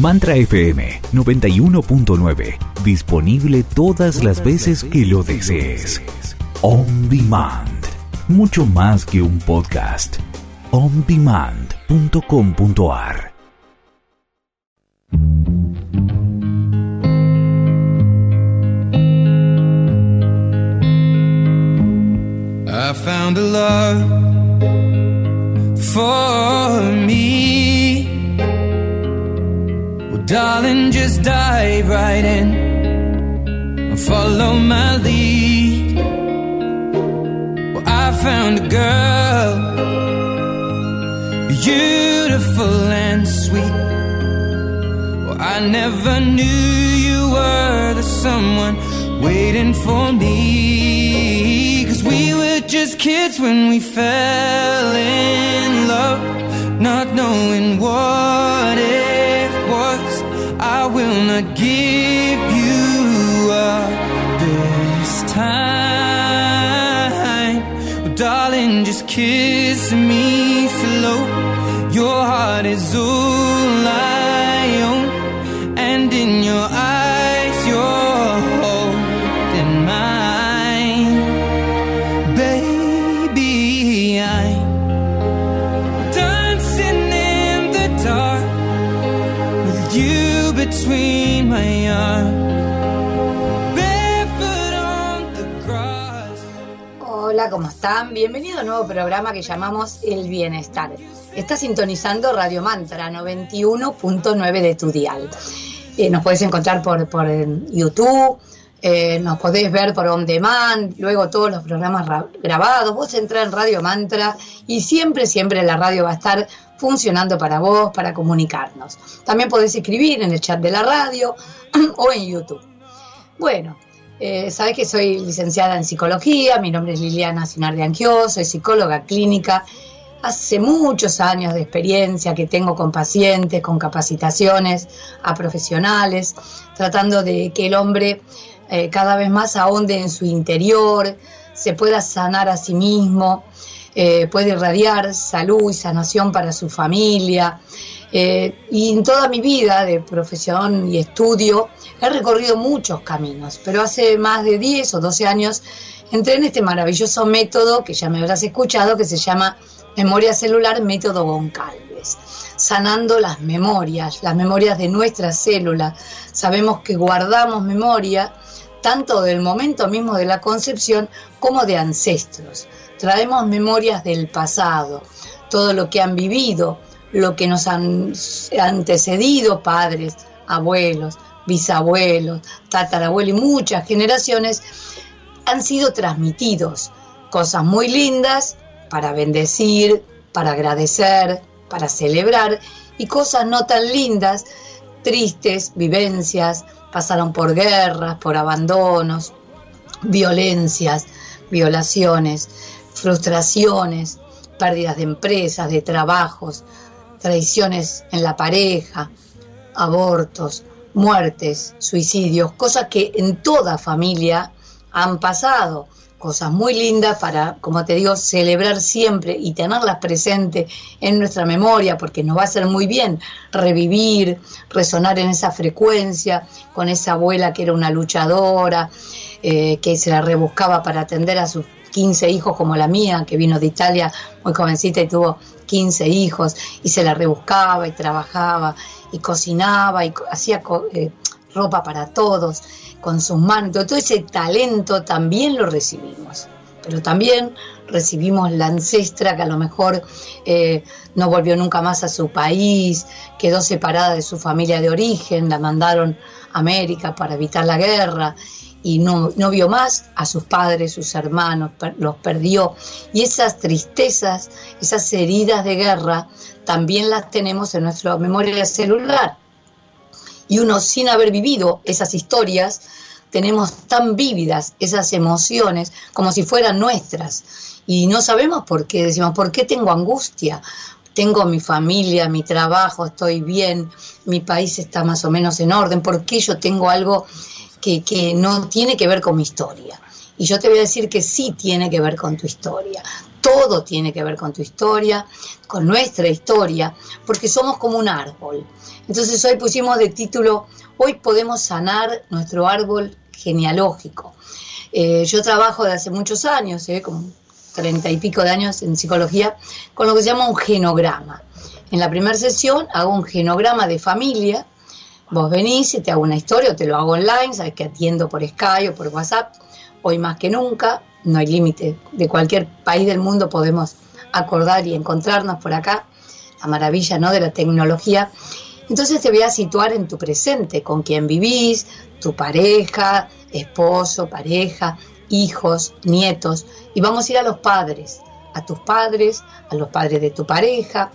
Mantra FM 91.9. Disponible todas las veces que lo desees. On Demand. Mucho más que un podcast. ondemand.com.ar. I found a love for me. Well, darling, just dive right in and follow my lead. Well, I found a girl, beautiful and sweet. Well, I never knew you were the someone waiting for me. 'Cause we were just kids when we fell in love, not knowing what it was. I will not give you up this time. Well, darling, just kiss me slow. Your heart is all I own, and in your eyes you're holding mine. Baby, I'm dancing in the dark with you between my arms, barefoot on the grass. Hola, ¿cómo están? Bienvenido a un nuevo programa que llamamos El Bienestar. Está sintonizando Radio Mantra 91.9 de tu dial. Nos podés encontrar por YouTube, nos podés ver por On Demand, luego todos los programas grabados. Vos entrás en Radio Mantra y siempre la radio va a estar funcionando para vos, para comunicarnos. También podés escribir en el chat de la radio o en YouTube. Bueno, sabés que soy licenciada en psicología, mi nombre es Liliana Sinardi Angió, soy psicóloga clínica. Hace muchos años de experiencia que tengo con pacientes, con capacitaciones a profesionales, tratando de que el hombre cada vez más ahonde en su interior, se pueda sanar a sí mismo, puede irradiar salud y sanación para su familia. Y en toda mi vida de profesión y estudio he recorrido muchos caminos, pero hace más de 10 o 12 años entré en este maravilloso método que ya me habrás escuchado, que se llama Memoria Celular, método Goncalves, sanando las memorias de nuestras células. Sabemos que guardamos memoria tanto del momento mismo de la concepción como de ancestros. Traemos memorias del pasado, todo lo que han vivido, lo que nos han antecedido, padres, abuelos, bisabuelos, tatarabuelos y muchas generaciones han sido transmitidos. Cosas muy lindas para bendecir, para agradecer, para celebrar, y cosas no tan lindas, tristes, vivencias, pasaron por guerras, por abandonos, violencias, violaciones, frustraciones, pérdidas de empresas, de trabajos, traiciones en la pareja, abortos, muertes, suicidios, cosas que en toda familia han pasado. Cosas muy lindas para, como te digo, celebrar siempre y tenerlas presentes en nuestra memoria, porque nos va a hacer muy bien revivir, resonar en esa frecuencia, con esa abuela que era una luchadora, que se la rebuscaba para atender a sus 15 hijos, como la mía, que vino de Italia muy jovencita y tuvo 15 hijos, y se la rebuscaba y trabajaba y cocinaba y hacía ropa para todos con sus manos. Todo ese talento también lo recibimos, pero también recibimos la ancestra que a lo mejor no volvió nunca más a su país, quedó separada de su familia de origen, la mandaron a América para evitar la guerra y no vio más a sus padres, sus hermanos, los perdió. Y esas tristezas, esas heridas de guerra, también las tenemos en nuestra memoria celular. Y uno, sin haber vivido esas historias, tenemos tan vívidas esas emociones como si fueran nuestras. Y no sabemos por qué. Decimos, ¿por qué tengo angustia? Tengo mi familia, mi trabajo, estoy bien, mi país está más o menos en orden. ¿Por qué yo tengo algo que no tiene que ver con mi historia? Y yo te voy a decir que sí tiene que ver con tu historia. todo tiene que ver con tu historia, con nuestra historia, porque somos como un árbol. Entonces hoy pusimos de título, hoy podemos sanar nuestro árbol genealógico. Yo trabajo de hace muchos años, como 30 y pico de años en psicología, con lo que se llama un genograma. En la primera sesión hago un genograma de familia. Vos venís y te hago una historia, o te lo hago online, sabes que atiendo por Skype o por WhatsApp. Hoy más que nunca, no hay límite. De cualquier país del mundo podemos acordar y encontrarnos por acá. La maravilla, ¿no?, de la tecnología. Entonces te voy a situar en tu presente, con quién vivís, tu pareja, esposo, pareja, hijos, nietos. Y vamos a ir a los padres, a tus padres, a los padres de tu pareja,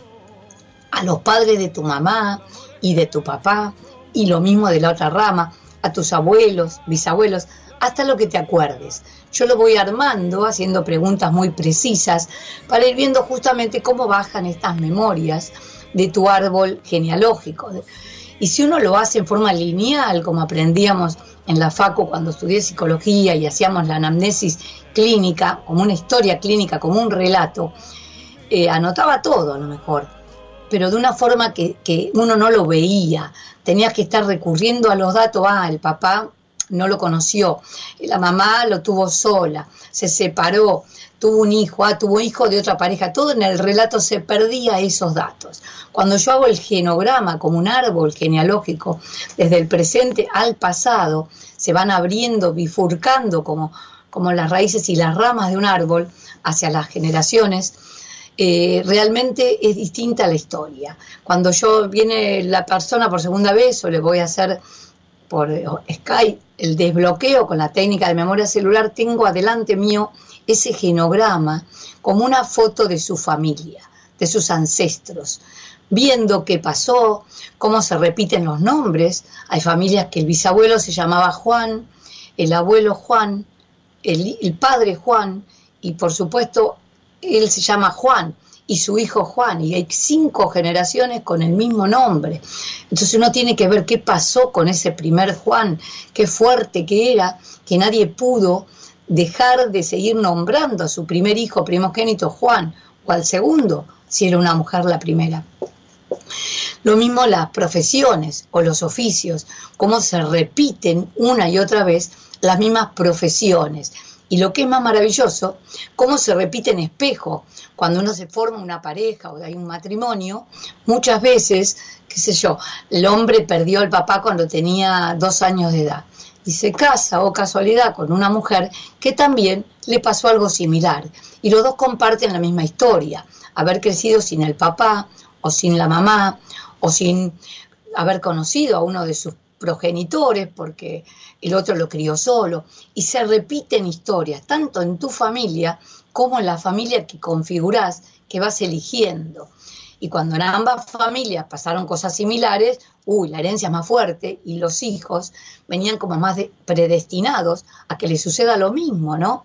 a los padres de tu mamá y de tu papá, y lo mismo de la otra rama, a tus abuelos, bisabuelos, hasta lo que te acuerdes. Yo lo voy armando, haciendo preguntas muy precisas, para ir viendo justamente cómo bajan estas memorias de tu árbol genealógico. Y si uno lo hace en forma lineal, como aprendíamos en la facu cuando estudié psicología y hacíamos la anamnesis clínica, como una historia clínica, como un relato, anotaba todo a lo mejor, pero de una forma que uno no lo veía. Tenías que estar recurriendo a los datos. El papá no lo conoció, la mamá lo tuvo sola, se separó, tuvo un hijo, tuvo hijo de otra pareja. Todo en el relato se perdía esos datos. Cuando yo hago el genograma como un árbol genealógico, desde el presente al pasado, se van abriendo, bifurcando como las raíces y las ramas de un árbol hacia las generaciones. Realmente es distinta la historia. Cuando viene la persona por segunda vez, o le voy a hacer por Skype el desbloqueo con la técnica de memoria celular, tengo adelante mío ese genograma como una foto de su familia, de sus ancestros, viendo qué pasó, cómo se repiten los nombres. Hay familias que el bisabuelo se llamaba Juan, el abuelo Juan, el padre Juan, y por supuesto él se llama Juan y su hijo Juan, y hay 5 generaciones con el mismo nombre. Entonces uno tiene que ver qué pasó con ese primer Juan, qué fuerte que era, que nadie pudo dejar de seguir nombrando a su primer hijo primogénito Juan, o al segundo, si era una mujer la primera. Lo mismo las profesiones o los oficios, cómo se repiten una y otra vez las mismas profesiones. Y lo que es más maravilloso, cómo se repite en espejo. Cuando uno se forma una pareja o hay un matrimonio, muchas veces, qué sé yo, el hombre perdió al papá cuando tenía 2 años de edad. Y se casa, o casualidad, con una mujer que también le pasó algo similar. Y los dos comparten la misma historia. Haber crecido sin el papá, o sin la mamá, o sin haber conocido a uno de sus progenitores, porque el otro lo crió solo, y se repiten historias, tanto en tu familia como en la familia que configurás, que vas eligiendo. Y cuando en ambas familias pasaron cosas similares, la herencia es más fuerte, y los hijos venían como más predestinados a que les suceda lo mismo, ¿no?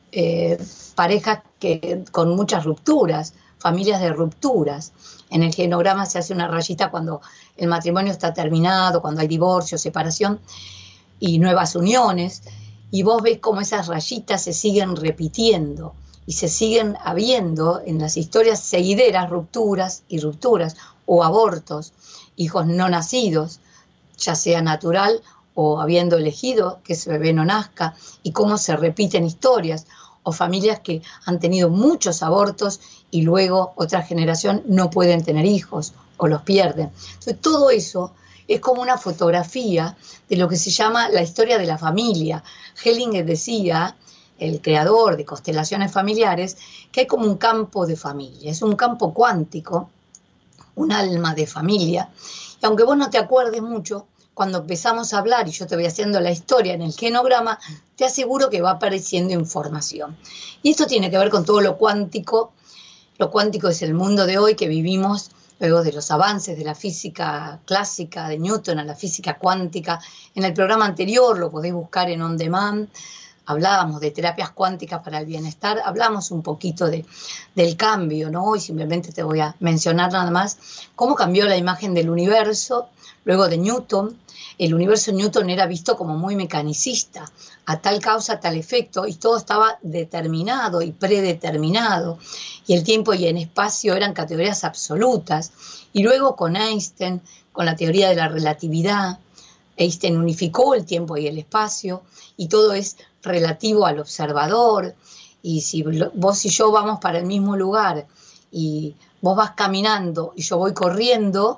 Parejas con muchas rupturas, familias de rupturas. En el genograma se hace una rayita cuando el matrimonio está terminado, cuando hay divorcio, separación y nuevas uniones, y vos ves cómo esas rayitas se siguen repitiendo y se siguen habiendo en las historias seguideras rupturas y rupturas, o abortos, hijos no nacidos, ya sea natural o habiendo elegido que ese bebé no nazca, y cómo se repiten historias, o familias que han tenido muchos abortos y luego otra generación no pueden tener hijos o los pierden. Entonces todo eso es como una fotografía de lo que se llama la historia de la familia. Hellinger decía, el creador de constelaciones familiares, que hay como un campo de familia, es un campo cuántico, un alma de familia, y aunque vos no te acuerdes mucho, cuando empezamos a hablar y yo te voy haciendo la historia en el genograma, te aseguro que va apareciendo información. Y esto tiene que ver con todo lo cuántico. Lo cuántico es el mundo de hoy que vivimos luego de los avances de la física clásica de Newton a la física cuántica. En el programa anterior, lo podéis buscar en On Demand, hablábamos de terapias cuánticas para el bienestar, hablamos un poquito del cambio, ¿no? Y simplemente te voy a mencionar nada más cómo cambió la imagen del universo Luego de Newton, el universo Newton era visto como muy mecanicista, a tal causa, tal efecto, y todo estaba determinado y predeterminado, y el tiempo y el espacio eran categorías absolutas. Y luego con Einstein, con la teoría de la relatividad, Einstein unificó el tiempo y el espacio, y todo es relativo al observador, y si vos y yo vamos para el mismo lugar, y vos vas caminando y yo voy corriendo,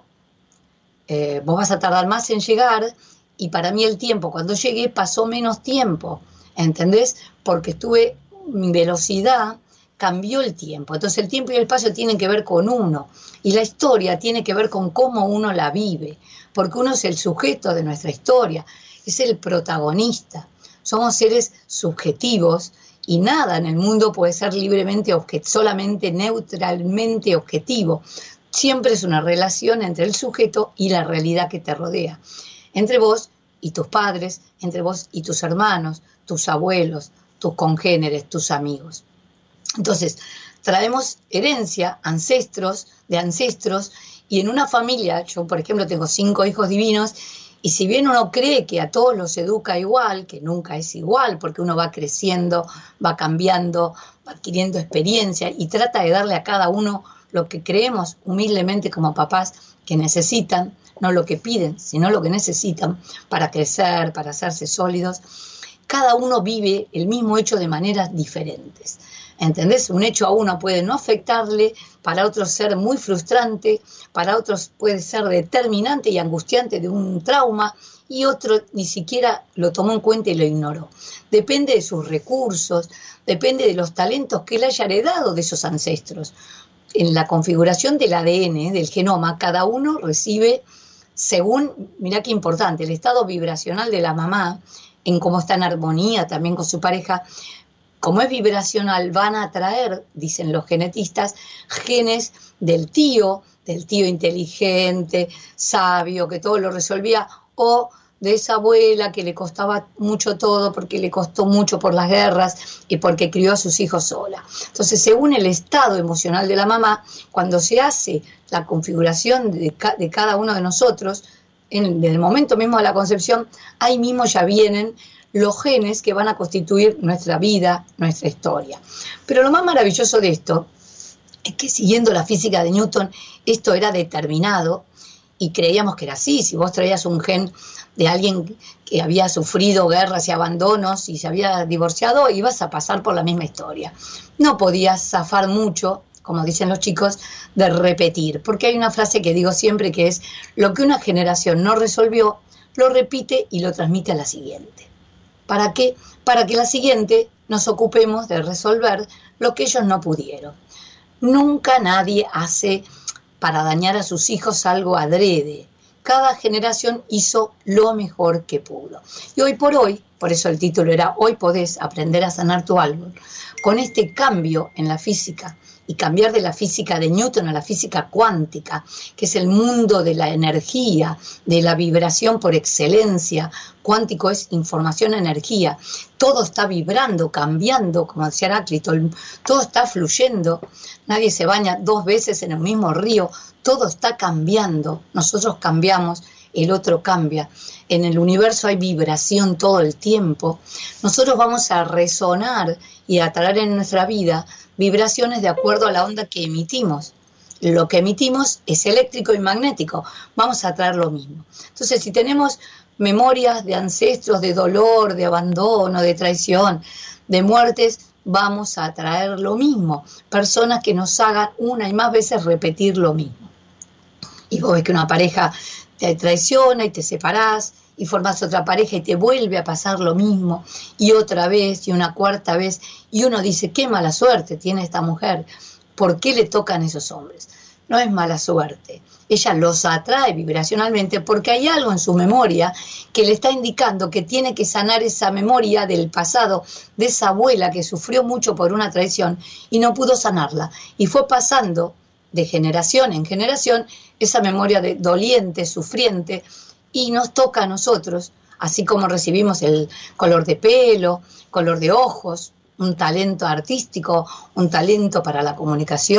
vos vas a tardar más en llegar, y para mí el tiempo, cuando llegué, pasó menos tiempo, ¿entendés? Porque mi velocidad cambió el tiempo. Entonces el tiempo y el espacio tienen que ver con uno, y la historia tiene que ver con cómo uno la vive, porque uno es el sujeto de nuestra historia, es el protagonista. Somos seres subjetivos, y nada en el mundo puede ser libremente solamente neutralmente objetivo. Siempre es una relación entre el sujeto y la realidad que te rodea. Entre vos y tus padres, entre vos y tus hermanos, tus abuelos, tus congéneres, tus amigos. Entonces, traemos herencia, ancestros, de ancestros, y en una familia, yo por ejemplo tengo 5 hijos divinos, y si bien uno cree que a todos los educa igual, que nunca es igual, porque uno va creciendo, va cambiando, va adquiriendo experiencia, y trata de darle a cada uno lo que creemos humildemente como papás que necesitan, no lo que piden, sino lo que necesitan para crecer, para hacerse sólidos. Cada uno vive el mismo hecho de maneras diferentes. ¿Entendés? Un hecho a uno puede no afectarle, para otros ser muy frustrante, para otros puede ser determinante y angustiante de un trauma, y otro ni siquiera lo tomó en cuenta y lo ignoró. Depende de sus recursos, depende de los talentos que él haya heredado de esos ancestros. En la configuración del ADN, del genoma, cada uno recibe según, mirá qué importante, el estado vibracional de la mamá, en cómo está en armonía también con su pareja. Como es vibracional, van a atraer, dicen los genetistas, genes del tío inteligente, sabio, que todo lo resolvía, o de esa abuela que le costaba mucho todo, porque le costó mucho por las guerras y porque crió a sus hijos sola. Entonces, según el estado emocional de la mamá, cuando se hace la configuración de cada uno de nosotros, desde el momento mismo de la concepción, ahí mismo ya vienen los genes que van a constituir nuestra vida, nuestra historia. Pero lo más maravilloso de esto es que, siguiendo la física de Newton, esto era determinado, y creíamos que era así. Si vos traías un gen de alguien que había sufrido guerras y abandonos y se había divorciado, ibas a pasar por la misma historia. No podías zafar mucho, como dicen los chicos, de repetir, porque hay una frase que digo siempre, que es: lo que una generación no resolvió, lo repite y lo transmite a la siguiente. ¿Para qué? Para que la siguiente nos ocupemos de resolver lo que ellos no pudieron. Nunca nadie hace para dañar a sus hijos algo adrede. Cada generación hizo lo mejor que pudo. Y hoy por hoy, por eso el título era Hoy podés aprender a sanar tu árbol, con este cambio en la física, y cambiar de la física de Newton a la física cuántica, que es el mundo de la energía, de la vibración por excelencia. Cuántico es información, energía. Todo está vibrando, cambiando, como decía Heráclito, todo está fluyendo. Nadie se baña 2 veces en el mismo río, todo está cambiando. Nosotros cambiamos, el otro cambia. En el universo hay vibración todo el tiempo. Nosotros vamos a resonar y a traer en nuestra vida vibraciones de acuerdo a la onda que emitimos. Lo que emitimos es eléctrico y magnético. Vamos a traer lo mismo. Entonces, si tenemos memorias de ancestros, de dolor, de abandono, de traición, de muertes, vamos a traer lo mismo. Personas que nos hagan una y más veces repetir lo mismo. Y vos ves que una pareja te traiciona y te separás, y formás otra pareja y te vuelve a pasar lo mismo, y otra vez, y una cuarta vez, y uno dice: qué mala suerte tiene esta mujer, ¿por qué le tocan esos hombres? No es mala suerte, ella los atrae vibracionalmente porque hay algo en su memoria que le está indicando que tiene que sanar esa memoria del pasado, de esa abuela que sufrió mucho por una traición y no pudo sanarla, y fue pasando de generación en generación esa memoria de doliente, sufriente, y nos toca a nosotros, así como recibimos el color de pelo, color de ojos, un talento artístico, un talento para la comunicación,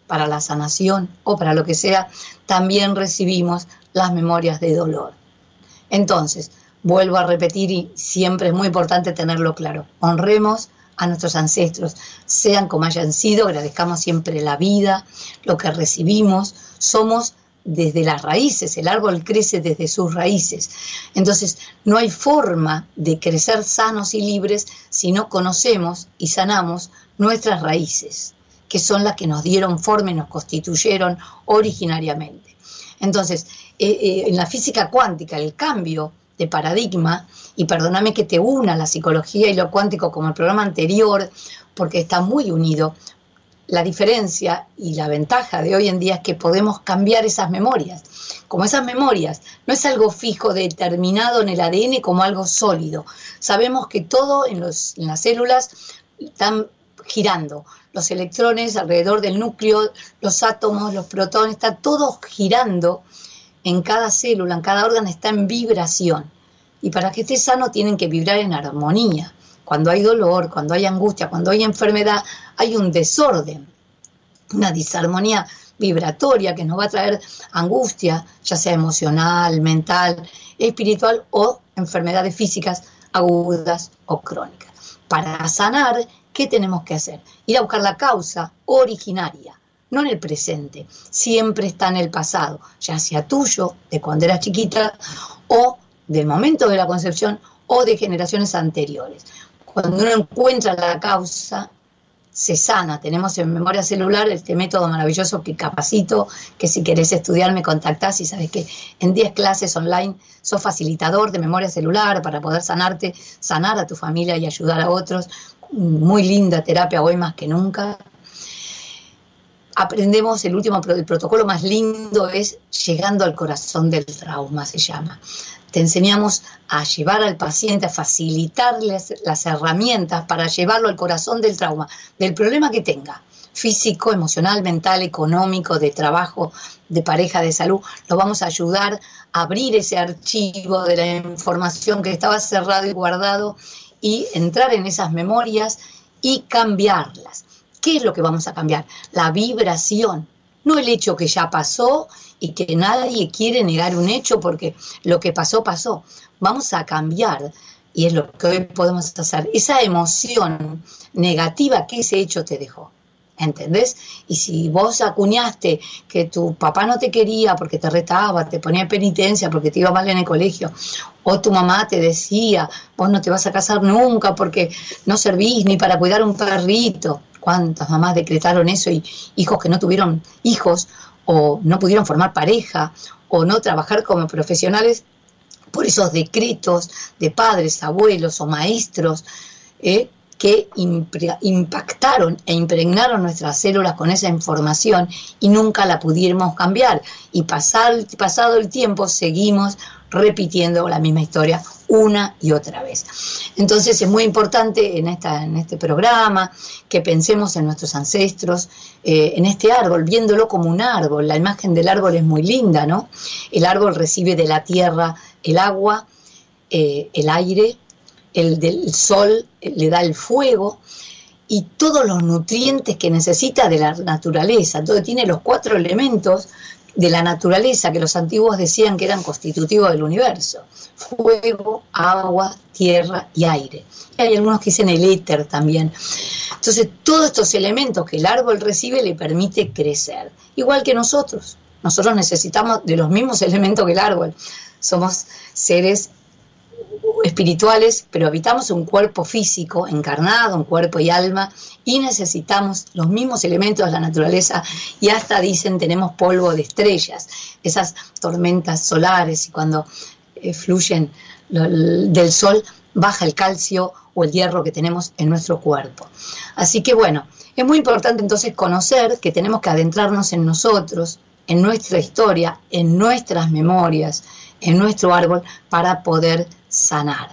para la sanación o para lo que sea, también recibimos las memorias de dolor. Entonces, vuelvo a repetir y siempre es muy importante tenerlo claro. Honremos a nuestros ancestros, sean como hayan sido, agradezcamos siempre la vida, lo que recibimos, somos desde las raíces, el árbol crece desde sus raíces. Entonces, no hay forma de crecer sanos y libres si no conocemos y sanamos nuestras raíces, que son las que nos dieron forma y nos constituyeron originariamente. Entonces, en la física cuántica, el cambio de paradigma, y perdóname que te una la psicología y lo cuántico como el programa anterior, porque está muy unido. La diferencia y la ventaja de hoy en día es que podemos cambiar esas memorias. Como esas memorias no es algo fijo, determinado en el ADN como algo sólido. Sabemos que todo en las células están girando. Los electrones alrededor del núcleo, los átomos, los protones, está todo girando en cada célula, en cada órgano, está en vibración. Y para que esté sano tienen que vibrar en armonía. Cuando hay dolor, cuando hay angustia, cuando hay enfermedad, hay un desorden, una disarmonía vibratoria que nos va a traer angustia, ya sea emocional, mental, espiritual o enfermedades físicas agudas o crónicas. Para sanar, ¿qué tenemos que hacer? Ir a buscar la causa originaria, no en el presente, siempre está en el pasado, ya sea tuyo, de cuando eras chiquita, o del momento de la concepción, o de generaciones anteriores. Cuando uno encuentra la causa, se sana. Tenemos en Memoria Celular este método maravilloso que capacito, que si querés estudiar me contactás y sabes que en 10 clases online sos facilitador de memoria celular para poder sanarte, sanar a tu familia y ayudar a otros. Muy linda terapia hoy más que nunca. Aprendemos el protocolo más lindo es llegando al corazón del trauma, se llama. Te enseñamos a llevar al paciente, a facilitarles las herramientas para llevarlo al corazón del trauma, del problema que tenga, físico, emocional, mental, económico, de trabajo, de pareja, de salud. Lo vamos a ayudar a abrir ese archivo de la información que estaba cerrado y guardado y entrar en esas memorias y cambiarlas. ¿Qué es lo que vamos a cambiar? La vibración, no el hecho que ya pasó y que nadie quiere negar un hecho porque lo que pasó, pasó. Vamos a cambiar, y es lo que hoy podemos hacer, esa emoción negativa que ese hecho te dejó. ¿Entendés? Y si vos acuñaste que tu papá no te quería porque te retaba, te ponía penitencia porque te iba mal en el colegio, o tu mamá te decía, vos no te vas a casar nunca porque no servís ni para cuidar un perrito. ¿Cuántas mamás decretaron eso y hijos que no tuvieron hijos o no pudieron formar pareja o no trabajar como profesionales por esos decretos de padres, abuelos o maestros que impactaron e impregnaron nuestras células con esa información y nunca la pudimos cambiar? Y pasado el tiempo seguimos repitiendo la misma historia una y otra vez. Entonces es muy importante en este programa que pensemos en nuestros ancestros, en este árbol, viéndolo como un árbol. La imagen del árbol es muy linda, ¿no? El árbol recibe de la tierra el agua, el aire, el del sol le da el fuego y todos los nutrientes que necesita de la naturaleza. Entonces tiene los 4 elementos de la naturaleza que los antiguos decían que eran constitutivos del universo: fuego, agua, tierra y aire. Y hay algunos que dicen el éter también. Entonces todos estos elementos que el árbol recibe le permite crecer, igual que nosotros. Nosotros necesitamos de los mismos elementos que el árbol. Somos seres espirituales, pero habitamos un cuerpo físico encarnado, un cuerpo y alma, y necesitamos los mismos elementos de la naturaleza, y hasta dicen tenemos polvo de estrellas, esas tormentas solares, y cuando fluyen del sol baja el calcio o el hierro que tenemos en nuestro cuerpo. Así que bueno, es muy importante entonces conocer que tenemos que adentrarnos en nosotros, en nuestra historia, en nuestras memorias, en nuestro árbol, para poder sanar,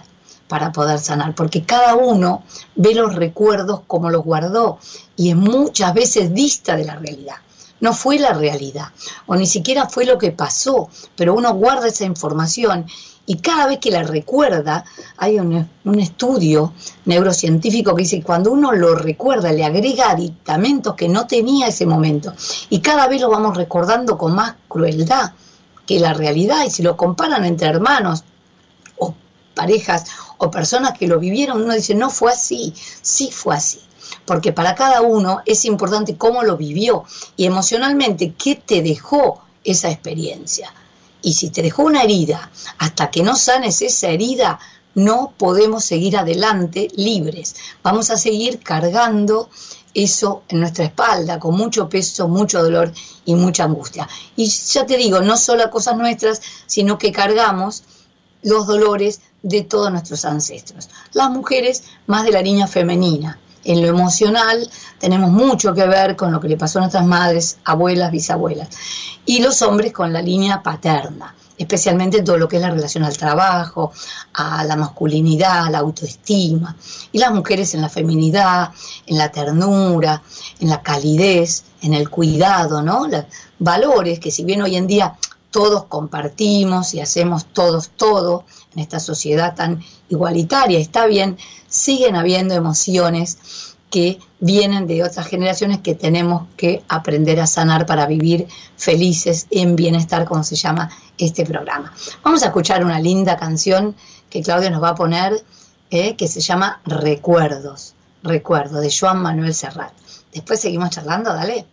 porque cada uno ve los recuerdos como los guardó y muchas veces dista de la realidad. no fue la realidad, o ni siquiera fue lo que pasó, pero uno guarda esa información y cada vez que la recuerda, hay un estudio neurocientífico que dice que cuando uno lo recuerda, le agrega aditamentos que no tenía ese momento, y cada vez lo vamos recordando con más crueldad que la realidad, y si lo comparan entre hermanos, o parejas, o personas que lo vivieron, uno dice, no fue así, sí fue así. Porque para cada uno es importante cómo lo vivió y emocionalmente qué te dejó esa experiencia. Y si te dejó una herida, hasta que no sanes esa herida, no podemos seguir adelante libres. Vamos a seguir cargando eso en nuestra espalda, con mucho peso, mucho dolor y mucha angustia. Y ya te digo, no solo cosas nuestras, sino que cargamos los dolores de todos nuestros ancestros. Las mujeres más de la línea femenina. En lo emocional tenemos mucho que ver con lo que le pasó a nuestras madres, abuelas, bisabuelas. Y los hombres con la línea paterna, especialmente todo lo que es la relación al trabajo, a la masculinidad, a la autoestima. Y las mujeres en la feminidad, en la ternura, en la calidez, en el cuidado, ¿no? Los valores que si bien hoy en día todos compartimos y hacemos todos todo en esta sociedad tan igualitaria, está bien, siguen habiendo emociones que vienen de otras generaciones que tenemos que aprender a sanar para vivir felices en bienestar, como se llama este programa. Vamos a escuchar una linda canción que Claudia nos va a poner, que se llama Recuerdos, de Joan Manuel Serrat. Después seguimos charlando, dale.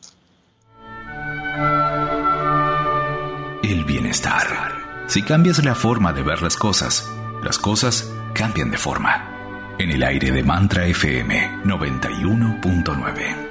El bienestar. Si cambias la forma de ver las cosas cambian de forma. En el aire de Mantra FM 91.9.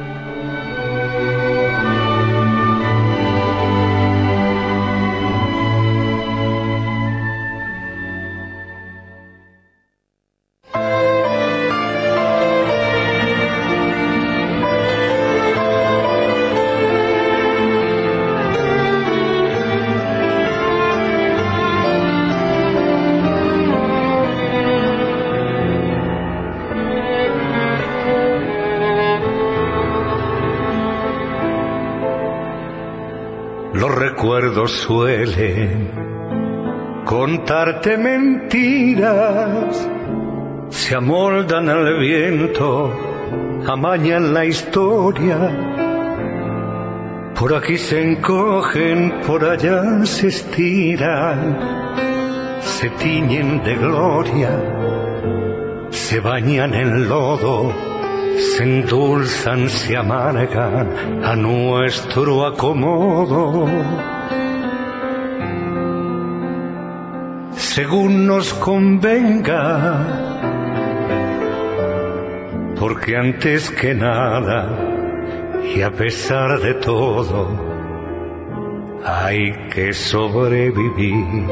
Los recuerdos suelen contarte mentiras, se amoldan al viento, amañan la historia. Por aquí se encogen, por allá se estiran, se tiñen de gloria, se bañan en lodo, se endulzan, se amargan a nuestro acomodo. Según nos convenga, porque antes que nada y a pesar de todo hay que sobrevivir.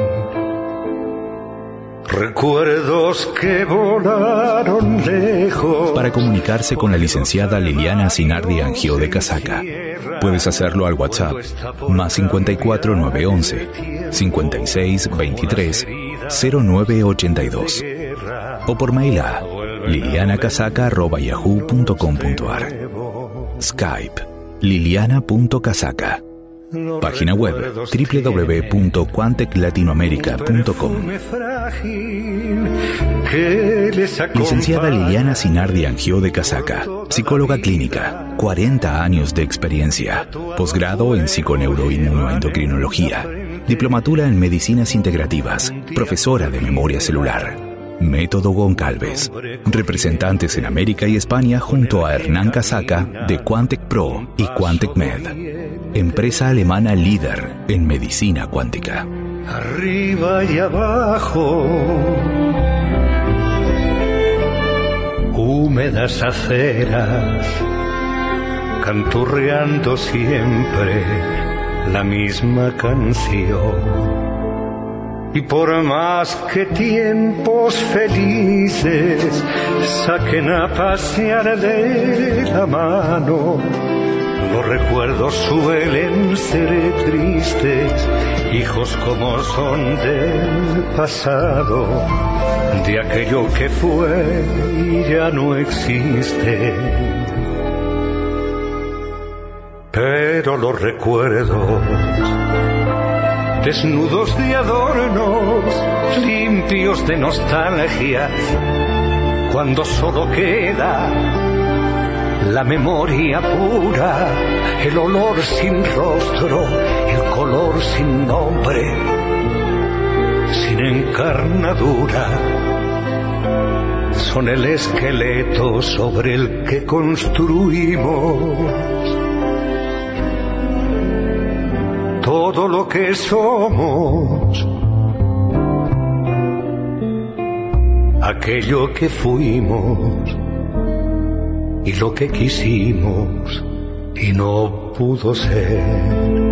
Recuerdos que volaron lejos. Para comunicarse con la licenciada Liliana Sinardi Angió de Casaca, puedes hacerlo al WhatsApp más 54 911 56 23 0982 o por mail a lilianacasaca@yahoo.com.ar. Skype liliana.casaca. Página web www.quanteclatinoamerica.com. Licenciada Liliana Sinardi Angió de Casaca, psicóloga clínica, 40 años de experiencia, posgrado en psiconeuroinmunoendocrinología, diplomatura en medicinas integrativas, profesora de memoria celular. Método Goncalves. Representantes en América y España junto a Hernán Casaca de Quantec Pro y Quantec Med. Empresa alemana líder en medicina cuántica. Arriba y abajo, húmedas aceras, canturreando siempre la misma canción. Y por más que tiempos felices saquen a pasear de la mano, los recuerdos suelen ser tristes, hijos como son del pasado, de aquello que fue y ya no existe. pero los recuerdos, desnudos de adornos, limpios de nostalgias, cuando solo queda la memoria pura, el olor sin rostro, el color sin nombre, sin encarnadura, son el esqueleto sobre el que construimos todo lo que somos, aquello que fuimos y lo que quisimos y no pudo ser.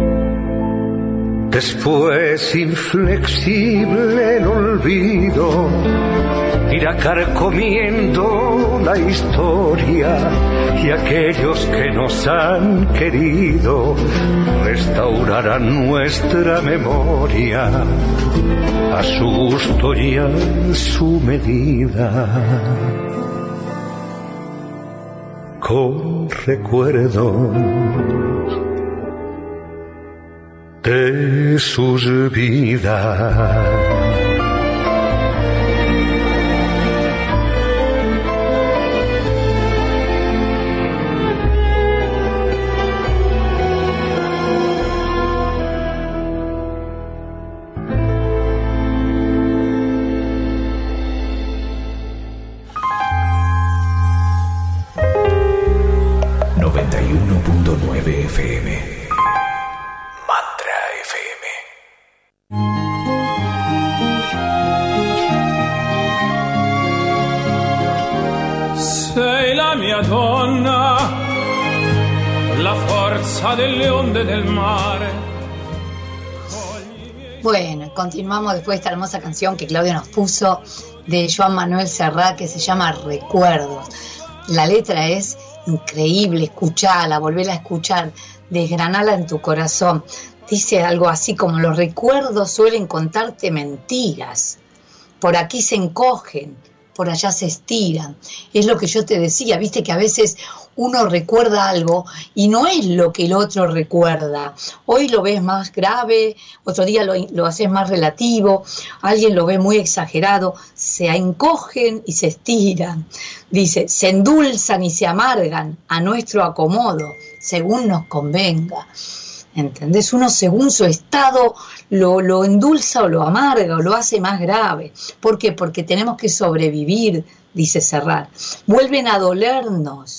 Después, inflexible el olvido irá carcomiendo la historia, y aquellos que nos han querido restaurarán nuestra memoria a su gusto y a su medida, con recuerdos de sus vidas. Bueno, continuamos después de esta hermosa canción que Claudia nos puso de Joan Manuel Serrat, que se llama Recuerdos. La letra es increíble, escuchala, volverla a escuchar, desgranala en tu corazón. Dice algo así como: los recuerdos suelen contarte mentiras, por aquí se encogen, por allá se estiran. Es lo que yo te decía, viste que a veces uno recuerda algo y no es lo que el otro recuerda. Hoy lo ves más grave, otro día lo haces más relativo, alguien lo ve muy exagerado, se encogen y se estiran. Dice, se endulzan y se amargan a nuestro acomodo, según nos convenga. ¿Entendés? Uno según su estado lo endulza o lo amarga o lo hace más grave. ¿Por qué? Porque tenemos que sobrevivir, dice Serrat. Vuelven a dolernos,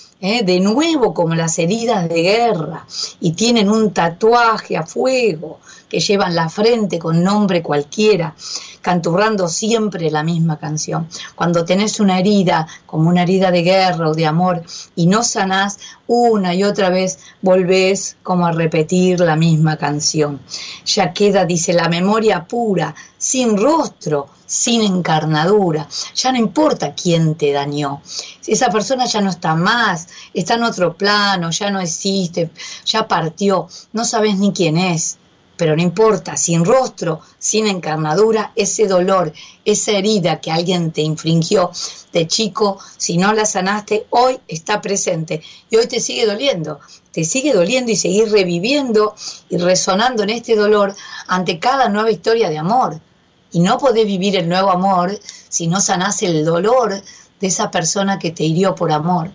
de nuevo como las heridas de guerra, y tienen un tatuaje a fuego que llevan la frente con nombre cualquiera, canturrando siempre la misma canción. Cuando tenés una herida, como una herida de guerra o de amor, y no sanás, una y otra vez volvés como a repetir la misma canción. Ya queda, dice, la memoria pura, sin rostro, sin encarnadura. Ya no importa quién te dañó. Esa persona ya no está más, está en otro plano, ya no existe, ya partió, no sabes ni quién es. Pero no importa, sin rostro, sin encarnadura, ese dolor, esa herida que alguien te infringió de chico, si no la sanaste, hoy está presente y hoy te sigue doliendo y seguir reviviendo y resonando en este dolor ante cada nueva historia de amor. Y no podés vivir el nuevo amor si no sanás el dolor de esa persona que te hirió por amor.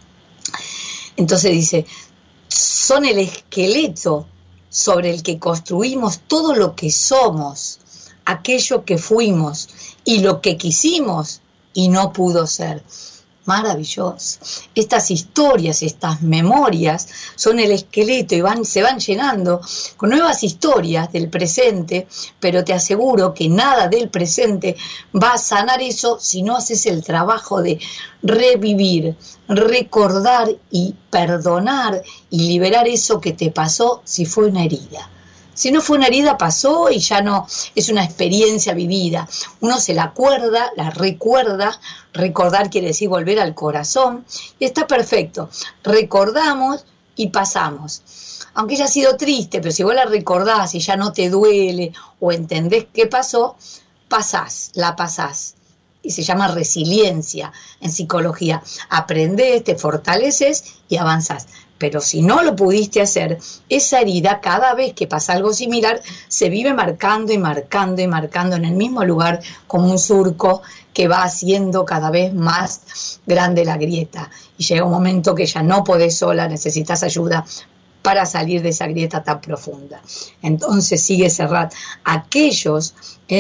Entonces dice, son el esqueleto sobre el que construimos todo lo que somos, aquello que fuimos y lo que quisimos y no pudo ser. Maravilloso. Estas historias, estas memorias son el esqueleto y se van llenando con nuevas historias del presente, pero te aseguro que nada del presente va a sanar eso si no haces el trabajo de revivir, recordar y perdonar y liberar eso que te pasó si fue una herida. Si no fue una herida, pasó y ya no es una experiencia vivida. Uno se la acuerda, la recuerda. Recordar quiere decir volver al corazón. Y está perfecto. Recordamos y pasamos. Aunque haya sido triste, pero si vos la recordás y ya no te duele o entendés qué pasó, la pasás. Y se llama resiliencia en psicología. Aprendés, te fortaleces y avanzás. Pero si no lo pudiste hacer, esa herida, cada vez que pasa algo similar, se vive marcando y marcando y marcando en el mismo lugar, como un surco que va haciendo cada vez más grande la grieta. Y llega un momento que ya no podés sola, necesitas ayuda para salir de esa grieta tan profunda. Entonces sigue Serrat. Aquellos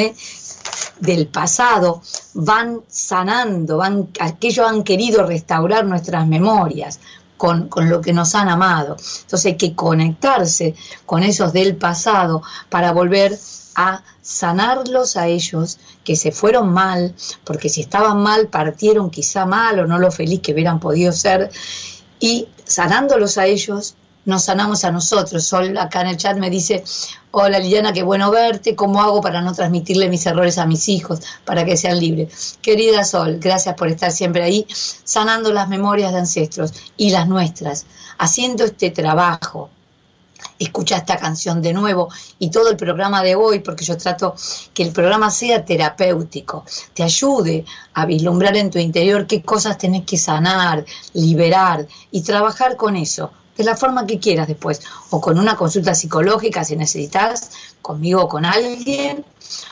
del pasado van sanando, aquellos han querido restaurar nuestras memorias con lo que nos han amado. Entonces hay que conectarse con esos del pasado para volver a sanarlos a ellos que se fueron mal, porque si estaban mal partieron quizá mal o no lo feliz que hubieran podido ser, y sanándolos a ellos nos sanamos a nosotros. Sol acá en el chat me dice: hola Liliana, qué bueno verte, ¿cómo hago para no transmitirle mis errores a mis hijos, para que sean libres? Querida Sol, gracias por estar siempre ahí, sanando las memorias de ancestros y las nuestras, haciendo este trabajo. Escucha esta canción de nuevo y todo el programa de hoy, porque yo trato que el programa sea terapéutico, te ayude a vislumbrar en tu interior qué cosas tenés que sanar, liberar y trabajar con eso, de la forma que quieras después, o con una consulta psicológica si necesitas, conmigo o con alguien,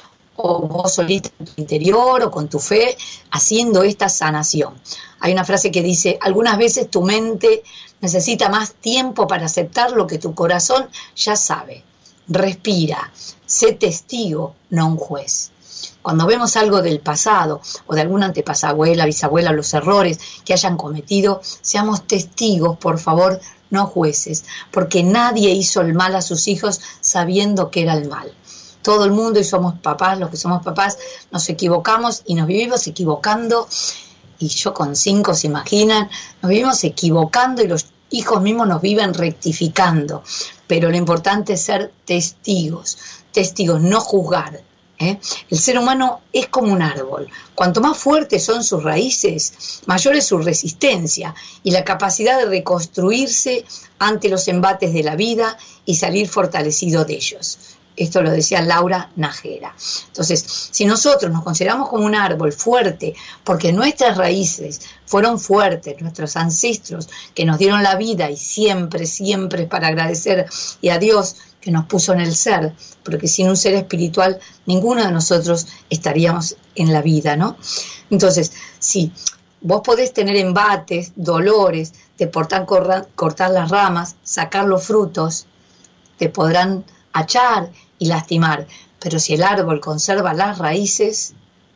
o vos solita en tu interior o con tu fe, haciendo esta sanación. Hay una frase que dice: algunas veces tu mente necesita más tiempo para aceptar lo que tu corazón ya sabe. Respira, sé testigo, no un juez. Cuando vemos algo del pasado o de alguna antepasabuela, bisabuela, los errores que hayan cometido, seamos testigos, por favor, no jueces, porque nadie hizo el mal a sus hijos sabiendo que era el mal. Todo el mundo, y somos papás, los que somos papás, nos equivocamos y nos vivimos equivocando, y yo con 5, ¿se imaginan? Nos vivimos equivocando y los hijos mismos nos viven rectificando, pero lo importante es ser testigos, no juzgar. El ser humano es como un árbol. Cuanto más fuertes son sus raíces, mayor es su resistencia y la capacidad de reconstruirse ante los embates de la vida y salir fortalecido de ellos. Esto lo decía Laura Nájera. Entonces, si nosotros nos consideramos como un árbol fuerte, porque nuestras raíces fueron fuertes, nuestros ancestros que nos dieron la vida, y siempre, siempre es para agradecer, y a Dios que nos puso en el ser, porque sin un ser espiritual ninguno de nosotros estaríamos en la vida, ¿no? Entonces, sí, vos podés tener embates, dolores, te podrán cortar las ramas, sacar los frutos, te podrán achar y lastimar, pero si el árbol conserva las raíces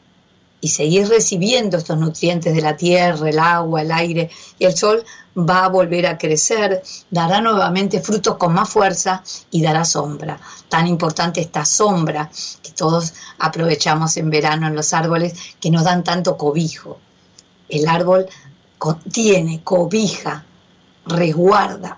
y seguir recibiendo estos nutrientes de la tierra, el agua, el aire y el sol, va a volver a crecer, dará nuevamente frutos con más fuerza y dará sombra. Tan importante esta sombra que todos aprovechamos en verano en los árboles, que nos dan tanto cobijo. El árbol contiene, cobija, resguarda,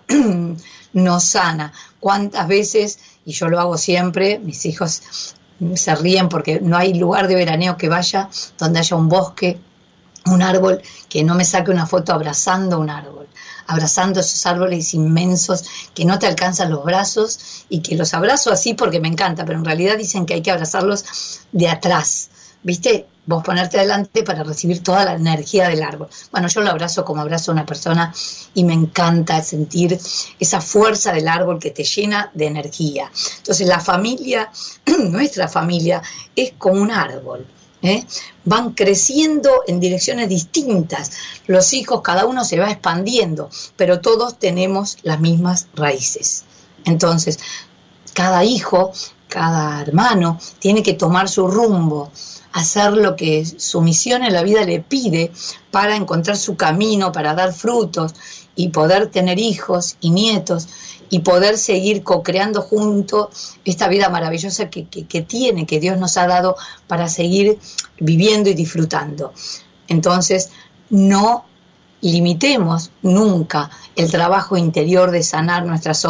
nos sana. ¿Cuántas veces? Y yo lo hago siempre, mis hijos se ríen porque no hay lugar de veraneo que vaya donde haya un bosque, un árbol, que no me saque una foto abrazando un árbol, abrazando esos árboles inmensos que no te alcanzan los brazos, y que los abrazo así porque me encanta, pero en realidad dicen que hay que abrazarlos de atrás, ¿viste? Vos ponerte adelante para recibir toda la energía del árbol. Bueno, yo lo abrazo como abrazo a una persona y me encanta sentir esa fuerza del árbol que te llena de energía. Entonces la familia, nuestra familia, es como un árbol. Van creciendo en direcciones distintas. Los hijos, cada uno se va expandiendo, pero todos tenemos las mismas raíces. Entonces, cada hijo, cada hermano tiene que tomar su rumbo, hacer lo que su misión en la vida le pide para encontrar su camino, para dar frutos y poder tener hijos y nietos y poder seguir co-creando juntos esta vida maravillosa que Dios nos ha dado para seguir viviendo y disfrutando. Entonces, no limitemos nunca el trabajo interior de sanar nuestras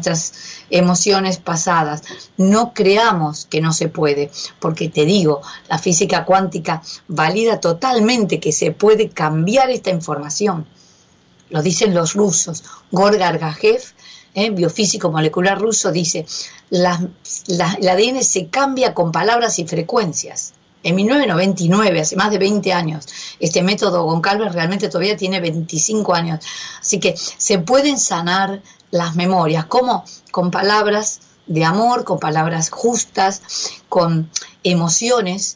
emociones pasadas. No creamos que no se puede, porque te digo, la física cuántica valida totalmente que se puede cambiar esta información. Lo dicen los rusos. Gor Gargajev, biofísico molecular ruso, dice: el ADN se cambia con palabras y frecuencias. en 1999, hace más de 20 años. Este método Goncalves realmente todavía tiene 25 años. Así que se pueden sanar las memorias. ¿Cómo? Con palabras de amor, con palabras justas, con emociones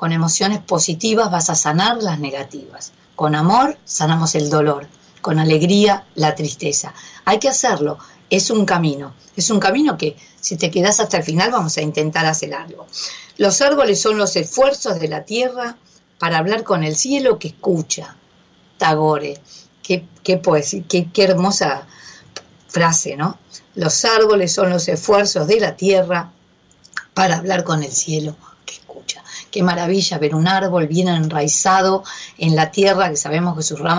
positivas vas a sanar las negativas. Con amor sanamos el dolor, con alegría la tristeza. Hay que hacerlo, es un camino que si te quedas hasta el final vamos a intentar hacer algo. Los árboles son los esfuerzos de la tierra para hablar con el cielo que escucha. Tagore, qué poesía, qué hermosa frase, ¿no? Los árboles son los esfuerzos de la tierra para hablar con el cielo que escucha. Qué maravilla ver un árbol bien enraizado en la tierra, que sabemos que sus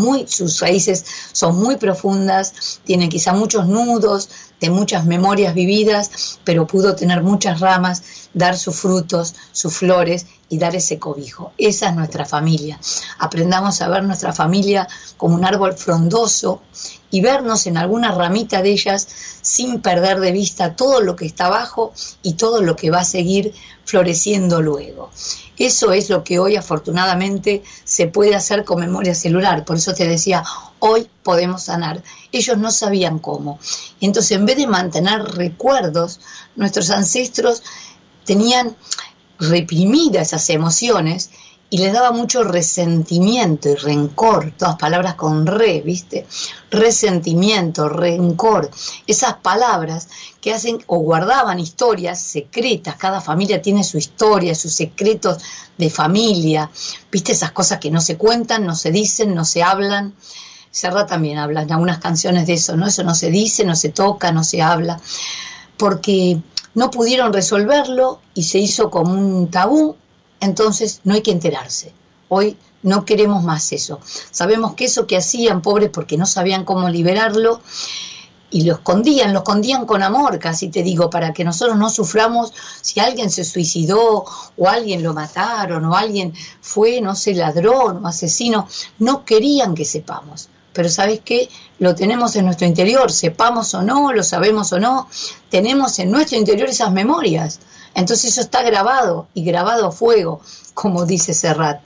raíces son muy profundas, tienen quizá muchos nudos de muchas memorias vividas, pero pudo tener muchas ramas, dar sus frutos, sus flores y dar ese cobijo. Esa es nuestra familia. Aprendamos a ver nuestra familia como un árbol frondoso y vernos en alguna ramita de ellas sin perder de vista todo lo que está abajo y todo lo que va a seguir floreciendo luego. Eso es lo que hoy afortunadamente se puede hacer con memoria celular. Por eso te decía, hoy podemos sanar. Ellos no sabían cómo. Y entonces, en vez de mantener recuerdos, nuestros ancestros tenían reprimidas esas emociones y les daba mucho resentimiento y rencor, todas palabras con re, ¿viste? Resentimiento, rencor, esas palabras que hacen o guardaban historias secretas, cada familia tiene su historia, sus secretos de familia, ¿viste? Esas cosas que no se cuentan, no se dicen, no se hablan. Serrat también habla en algunas canciones de eso, ¿no? Eso no se dice, no se toca, no se habla, porque no pudieron resolverlo y se hizo como un tabú. Entonces no hay que enterarse. Hoy no queremos más eso. Sabemos que eso que hacían, pobres, porque no sabían cómo liberarlo, y lo escondían con amor, casi te digo, para que nosotros no suframos si alguien se suicidó, o alguien lo mataron, o alguien fue, no sé, ladrón o asesino. No querían que sepamos. Pero ¿sabes qué? Lo tenemos en nuestro interior, sepamos o no, lo sabemos o no, tenemos en nuestro interior esas memorias. Entonces eso está grabado, y grabado a fuego, como dice Serrat.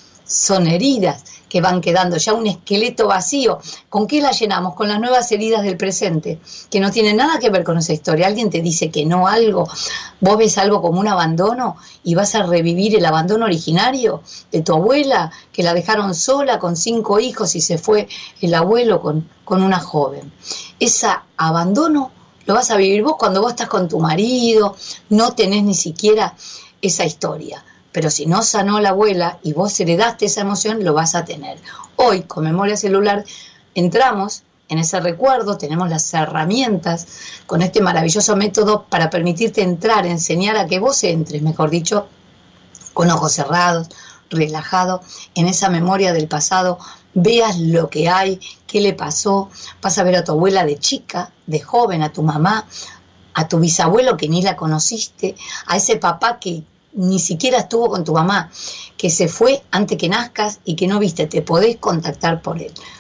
Son heridas que van quedando, ya un esqueleto vacío. ¿Con qué la llenamos? Con las nuevas heridas del presente, que no tienen nada que ver con esa historia. Alguien te dice que no algo, vos ves algo como un abandono y vas a revivir el abandono originario de tu abuela, que la dejaron sola con 5 hijos y se fue el abuelo con una joven. Ese abandono lo vas a vivir vos cuando vos estás con tu marido, no tenés ni siquiera esa historia. Pero si no sanó la abuela y vos heredaste esa emoción, lo vas a tener. Hoy, con memoria celular, entramos en ese recuerdo, tenemos las herramientas con este maravilloso método para permitirte entrar, enseñar a que vos entres, mejor dicho, con ojos cerrados, relajado, en esa memoria del pasado, veas lo que hay, qué le pasó, vas a ver a tu abuela de chica, de joven, a tu mamá, a tu bisabuelo que ni la conociste, a ese papá que ni siquiera estuvo con tu mamá, que se fue antes que nazcas y que no viste, te podés contactar con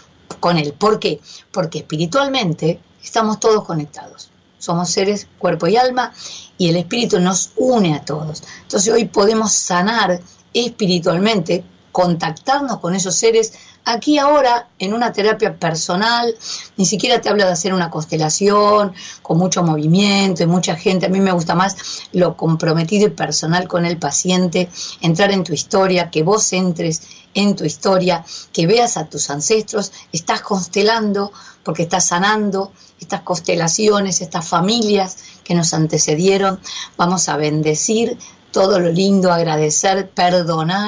él. ¿Por qué? Porque espiritualmente estamos todos conectados. Somos seres, cuerpo y alma, y el espíritu nos une a todos. Entonces hoy podemos sanar espiritualmente, contactarnos con esos seres aquí ahora en una terapia personal. Ni siquiera te hablo de hacer una constelación con mucho movimiento y mucha gente. A mí me gusta más lo comprometido y personal con el paciente, entrar en tu historia, que vos entres en tu historia, que veas a tus ancestros. Estás constelando porque estás sanando estas constelaciones, estas familias que nos antecedieron. Vamos a bendecir todo lo lindo, agradecer, perdonar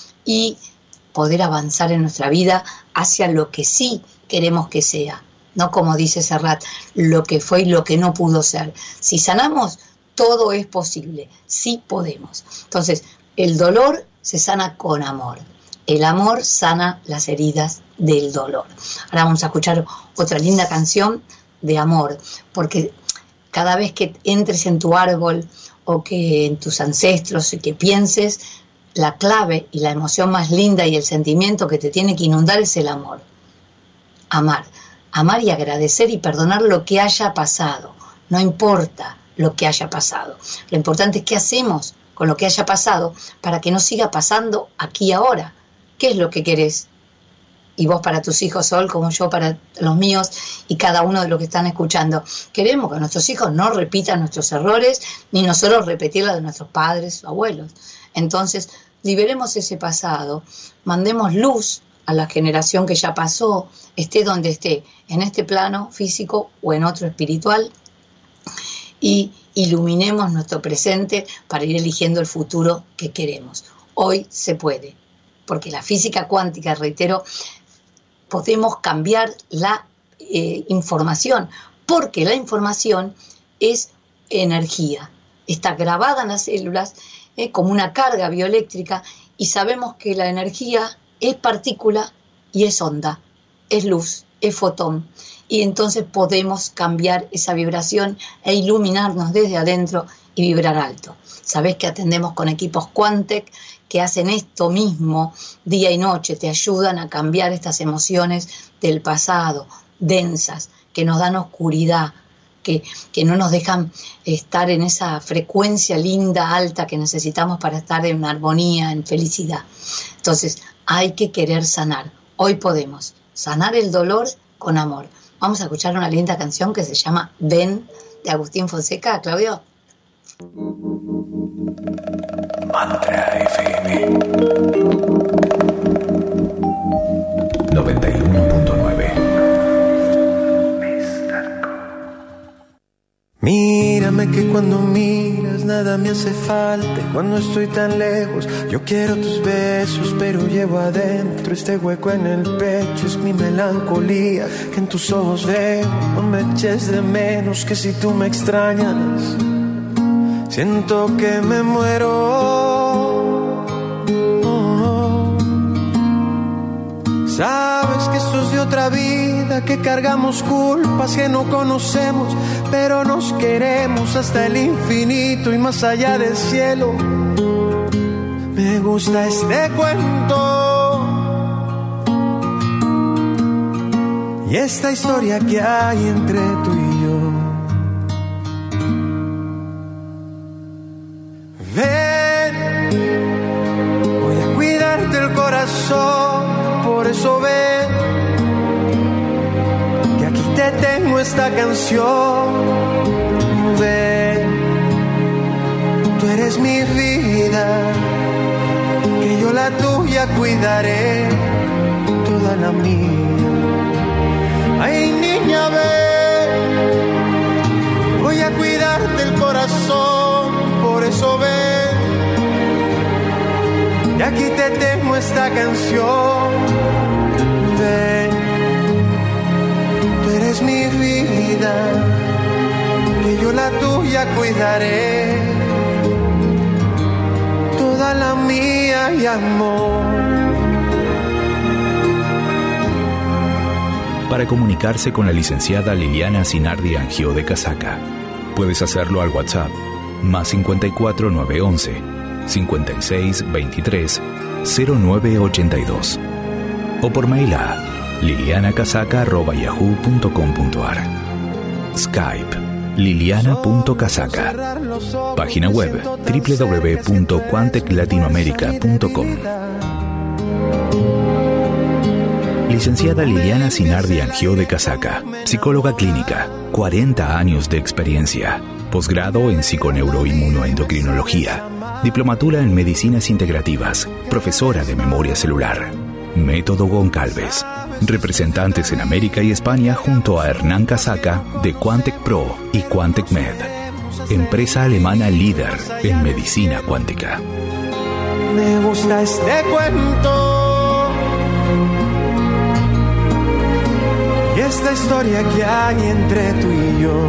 y poder avanzar en nuestra vida hacia lo que sí queremos que sea, no como dice Serrat, lo que fue y lo que no pudo ser. Si sanamos, todo es posible, sí podemos. Entonces, el dolor se sana con amor. El amor sana las heridas del dolor. Ahora vamos a escuchar otra linda canción de amor, porque cada vez que entres en tu árbol o que en tus ancestros y que pienses, la clave y la emoción más linda y el sentimiento que te tiene que inundar es el amor. Amar y agradecer y perdonar lo que haya pasado. No importa lo que haya pasado. Lo importante es qué hacemos con lo que haya pasado, para que no siga pasando aquí y ahora. ¿Qué es lo que querés? Y vos para tus hijos, Sol, como yo para los míos y cada uno de los que están escuchando. Queremos que nuestros hijos no repitan nuestros errores, ni nosotros repetir los de nuestros padres o abuelos. Entonces, liberemos ese pasado, mandemos luz a la generación que ya pasó, esté donde esté, en este plano físico o en otro espiritual, y iluminemos nuestro presente para ir eligiendo el futuro que queremos. Hoy se puede, porque la física cuántica, reitero, podemos cambiar la información, porque la información es energía, está grabada en las células como una carga bioeléctrica, y sabemos que la energía es partícula y es onda, es luz, es fotón, y entonces podemos cambiar esa vibración e iluminarnos desde adentro y vibrar alto. Sabés que atendemos con equipos Quantec que hacen esto mismo día y noche, te ayudan a cambiar estas emociones del pasado, densas, que nos dan oscuridad, que no nos dejan estar en esa frecuencia linda, alta que necesitamos para estar en armonía, en felicidad. Entonces, hay que querer sanar. Hoy podemos sanar el dolor con amor. Vamos a escuchar una linda canción que se llama Ven, de Agustín Fonseca. Claudio. Mantra FM 91.9. Mírame que cuando miras nada me hace falta, y cuando estoy tan lejos yo quiero tus besos, pero llevo adentro este hueco en el pecho. Es mi melancolía que en tus ojos veo. No me eches de menos, que si tú me extrañas siento que me muero. Sabes que sos de otra vida, que cargamos culpas que no conocemos, pero nos queremos hasta el infinito y más allá del cielo. Me gusta este cuento y esta historia que hay entre tú y yo. Ven, voy a cuidarte el corazón, por eso ven, que aquí te tengo esta canción. Ven, tú eres mi vida, que yo la tuya cuidaré, toda la mía. Ay, niña, ven, voy a cuidarte el corazón, por eso ven, y aquí te tengo esta canción. Ven, tú eres mi vida, que yo la tuya cuidaré, toda la mía y amor. Para comunicarse con la licenciada Liliana Sinardi Angio de Casaca, puedes hacerlo al WhatsApp más 54 911 56 23 0982 o por mail a lilianacasaca@yahoo.com.ar. Skype liliana.casaca. Página web www.quanteclatinoamerica.com. Licenciada Liliana Sinardi Angio de Casaca, psicóloga clínica, 40 años de experiencia, posgrado en psiconeuroinmunoendocrinología, diplomatura en medicinas integrativas, profesora de memoria celular, método Goncalves, representantes en América y España junto a Hernán Casaca de Quantec Pro y Quantec Med, empresa alemana líder en medicina cuántica. Me gusta este cuento y esta historia que hay entre tú y yo.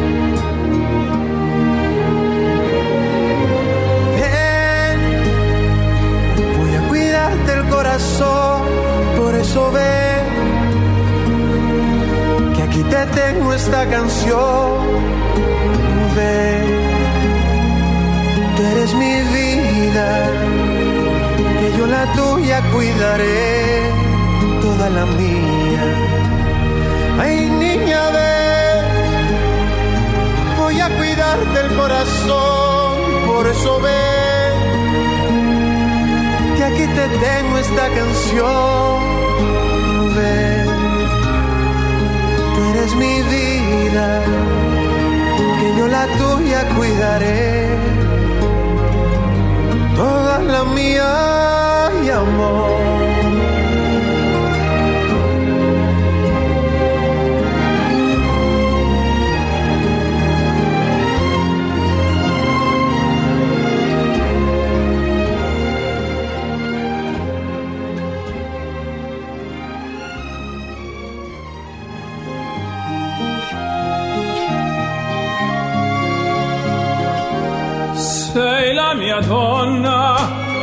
Ven, voy a cuidarte el corazón, por eso ven, que aquí te tengo esta canción. Ven, tú eres mi vida, que yo la tuya cuidaré, toda la mía. Ay, niña, ven, voy a cuidarte el corazón, por eso ven, que tengo esta canción. Ven, tú eres mi vida, que yo la tuya cuidaré, toda la mía y amor. Sei la mia donna,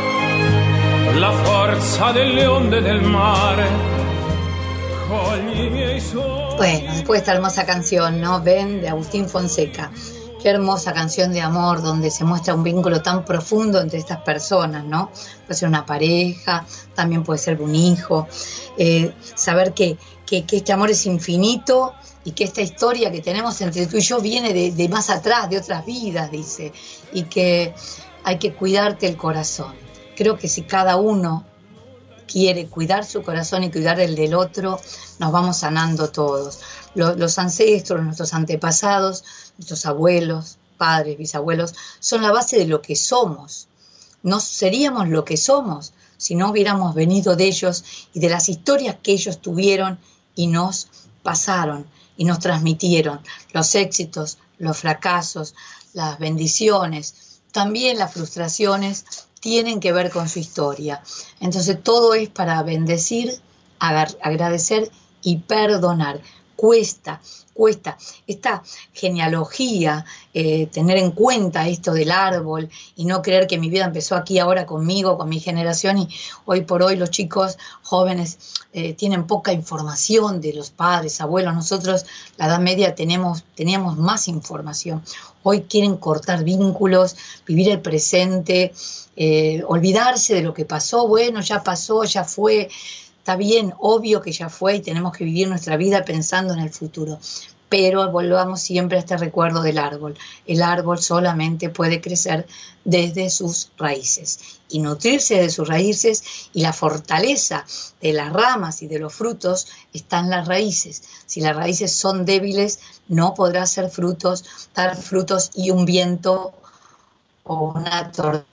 la forza delle onde del mare. Cogli i miei sogni. Bueno, después de esta hermosa canción, ¿no? Ven, de Agustín Fonseca. Qué hermosa canción de amor, donde se muestra un vínculo tan profundo entre estas personas, ¿no? Puede ser una pareja, también puede ser un hijo. Saber que este amor es infinito y que esta historia que tenemos entre tú y yo viene de más atrás, de otras vidas, dice, y que hay que cuidarte el corazón. Creo que si cada uno quiere cuidar su corazón y cuidar el del otro, nos vamos sanando todos. Los ancestros, nuestros antepasados, nuestros abuelos, padres, bisabuelos, son la base de lo que somos. No seríamos lo que somos si no hubiéramos venido de ellos y de las historias que ellos tuvieron y nos pasaron y nos transmitieron, los éxitos, los fracasos, las bendiciones, también las frustraciones tienen que ver con su historia. Entonces todo es para bendecir, agradecer y perdonar. Cuesta esta genealogía, tener en cuenta esto del árbol y no creer que mi vida empezó aquí ahora conmigo, con mi generación, y hoy por hoy los chicos jóvenes tienen poca información de los padres, abuelos. Nosotros, la Edad Media, teníamos más información. Hoy quieren cortar vínculos, vivir el presente, olvidarse de lo que pasó. Bueno, ya pasó, ya fue. Está bien, obvio que ya fue y tenemos que vivir nuestra vida pensando en el futuro, pero volvamos siempre a este recuerdo del árbol. El árbol solamente puede crecer desde sus raíces y nutrirse de sus raíces, y la fortaleza de las ramas y de los frutos está en las raíces. Si las raíces son débiles, no podrá dar frutos, y un viento o una tormenta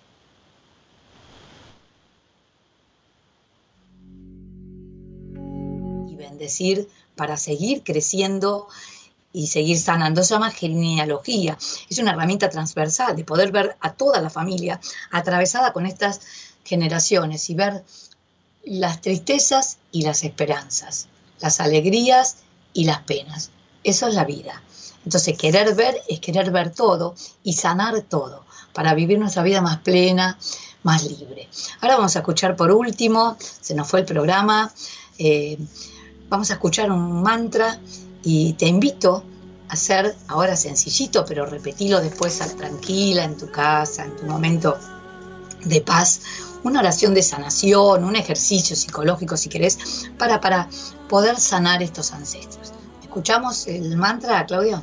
decir para seguir creciendo y seguir sanando. Eso se llama genealogía. Es una herramienta transversal de poder ver a toda la familia atravesada con estas generaciones y ver las tristezas y las esperanzas, las alegrías y las penas. Eso es la vida. Entonces querer ver es querer ver todo y sanar todo para vivir nuestra vida más plena, más libre. Ahora vamos a escuchar por último, se nos fue el programa, vamos a escuchar un mantra y te invito a hacer ahora sencillito, pero repetilo después tranquila en tu casa, en tu momento de paz, una oración de sanación, un ejercicio psicológico si querés, para poder sanar estos ancestros. ¿Escuchamos el mantra, Claudio?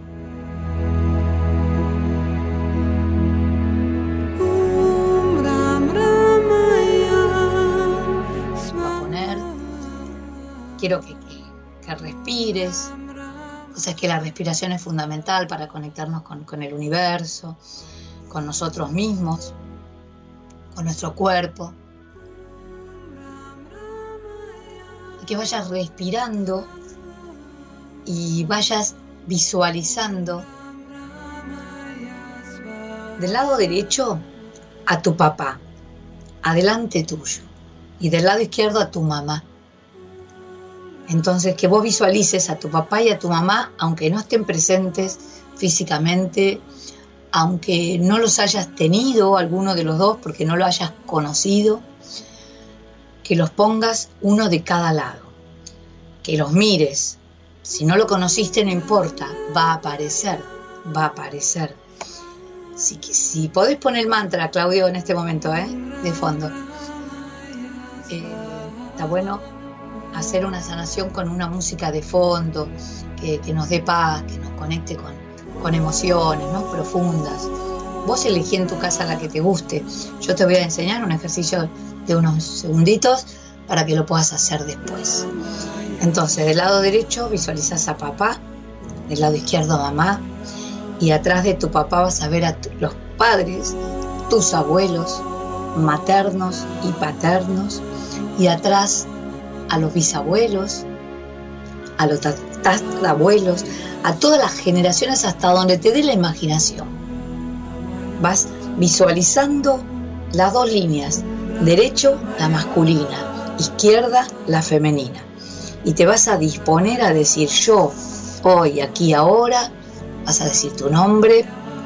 Quiero que respires. O sea, que la respiración es fundamental para conectarnos con el universo, con nosotros mismos, con nuestro cuerpo. Y que vayas respirando y vayas visualizando del lado derecho a tu papá, adelante tuyo, y del lado izquierdo a tu mamá. Entonces, que vos visualices a tu papá y a tu mamá, aunque no estén presentes físicamente, aunque no los hayas tenido, alguno de los dos, porque no lo hayas conocido, que los pongas uno de cada lado, que los mires. Si no lo conociste, no importa, va a aparecer. Si podés poner el mantra, Claudio, en este momento, de fondo. Está bueno hacer una sanación con una música de fondo que nos dé paz, que nos conecte con emociones, ¿no?, profundas. Vos elegí en tu casa la que te guste. Yo te voy a enseñar un ejercicio de unos segunditos para que lo puedas hacer después. Entonces, del lado derecho visualizas a papá, del lado izquierdo a mamá, y atrás de tu papá vas a ver a los padres, tus abuelos, maternos y paternos, y atrás a los bisabuelos, a los tatarabuelos, a todas las generaciones hasta donde te dé la imaginación. Vas visualizando las dos líneas, derecho la masculina, izquierda la femenina, y te vas a disponer a decir yo, hoy, aquí, ahora, vas a decir tu nombre,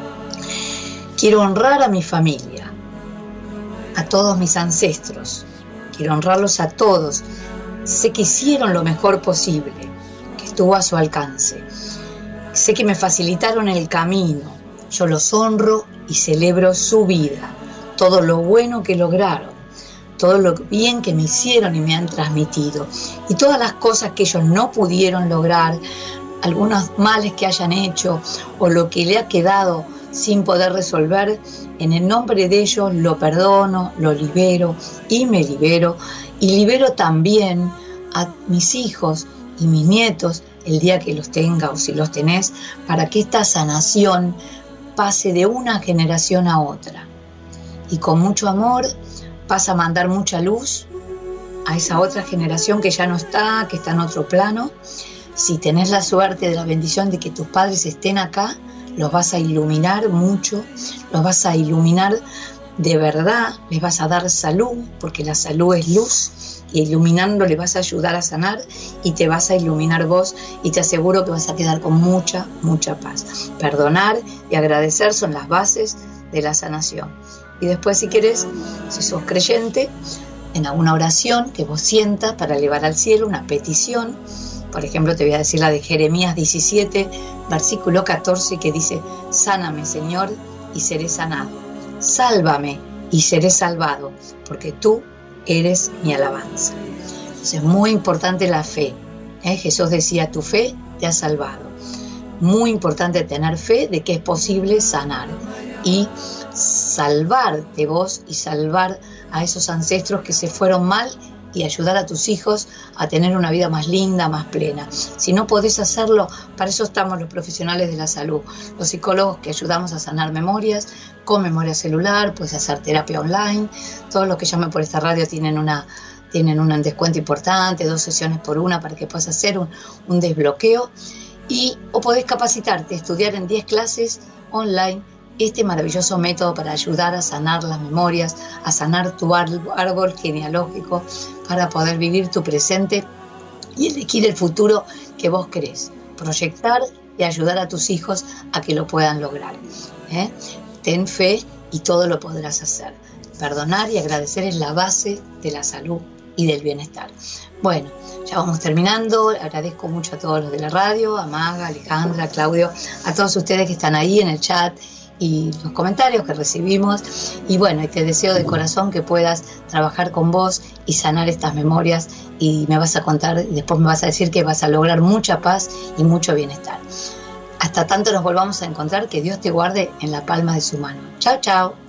quiero honrar a mi familia, a todos mis ancestros, quiero honrarlos a todos, sé que hicieron lo mejor posible, que estuvo a su alcance, sé que me facilitaron el camino, yo los honro y celebro su vida, todo lo bueno que lograron, todo lo bien que me hicieron y me han transmitido, y todas las cosas que ellos no pudieron lograr, algunos males que hayan hecho o lo que le ha quedado sin poder resolver, en el nombre de ellos lo perdono, lo libero y me libero, y libero también a mis hijos y mis nietos el día que los tenga o si los tenés, para que esta sanación pase de una generación a otra, y con mucho amor vas a mandar mucha luz a esa otra generación que ya no está, que está en otro plano. Si tenés la suerte de la bendición de que tus padres estén acá, los vas a iluminar mucho, los vas a iluminar de verdad, les vas a dar salud, porque la salud es luz, y iluminando le vas a ayudar a sanar, y te vas a iluminar vos, y te aseguro que vas a quedar con mucha, mucha paz. Perdonar y agradecer son las bases de la sanación. Y después, si querés, si sos creyente, en alguna oración que vos sientas para elevar al cielo una petición. Por ejemplo, te voy a decir la de Jeremías 17, versículo 14, que dice: sáname, Señor, y seré sanado. Sálvame y seré salvado, porque tú eres mi alabanza. Entonces, es muy importante la fe. Jesús decía, tu fe te ha salvado. Muy importante tener fe de que es posible sanar y salvarte vos y salvar a esos ancestros que se fueron mal, y ayudar a tus hijos a tener una vida más linda, más plena. Si no podés hacerlo, para eso estamos los profesionales de la salud, los psicólogos que ayudamos a sanar memorias, con memoria celular, puedes hacer terapia online, todos los que llamen por esta radio tienen un descuento importante, 2 sesiones por una para que puedas hacer un desbloqueo, o podés capacitarte, estudiar en 10 clases online este maravilloso método para ayudar a sanar las memorias, a sanar tu árbol genealógico, para poder vivir tu presente y elegir el futuro que vos querés, proyectar y ayudar a tus hijos a que lo puedan lograr. Ten fe y todo lo podrás hacer. Perdonar y agradecer es la base de la salud y del bienestar. Bueno, ya vamos terminando. Agradezco mucho a todos los de la radio, a Maga, Alejandra, Claudio, a todos ustedes que están ahí en el chat y los comentarios que recibimos, y bueno, y te deseo de corazón que puedas trabajar con vos y sanar estas memorias, y me vas a contar y después me vas a decir que vas a lograr mucha paz y mucho bienestar. Hasta tanto nos volvamos a encontrar, que Dios te guarde en la palma de su mano. Chao, chao.